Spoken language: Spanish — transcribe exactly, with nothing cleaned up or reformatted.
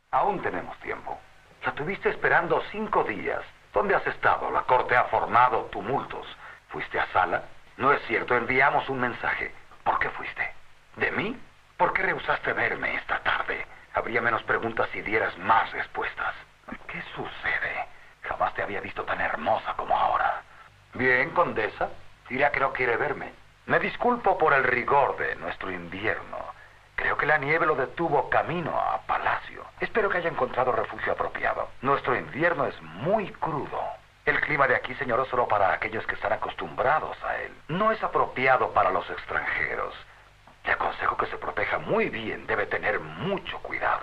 Aún tenemos tiempo. La tuviste esperando cinco días. ¿Dónde has estado? La corte ha formado tumultos. ¿Fuiste a sala? No es cierto, enviamos un mensaje. ¿Por qué fuiste? ¿De mí? ¿Por qué rehusaste verme esta tarde? Habría menos preguntas si dieras más respuestas. ¿Qué sucede? Jamás te había visto tan hermosa como ahora. Bien, condesa. Dirá que no quiere verme. Me disculpo por el rigor de nuestro invierno. Creo que la nieve lo detuvo camino a Palacio. Espero que haya encontrado refugio apropiado. Nuestro invierno es muy crudo. El clima de aquí, señor, es solo para aquellos que están acostumbrados a él. No es apropiado para los extranjeros. Le aconsejo que se proteja muy bien. Debe tener mucho cuidado.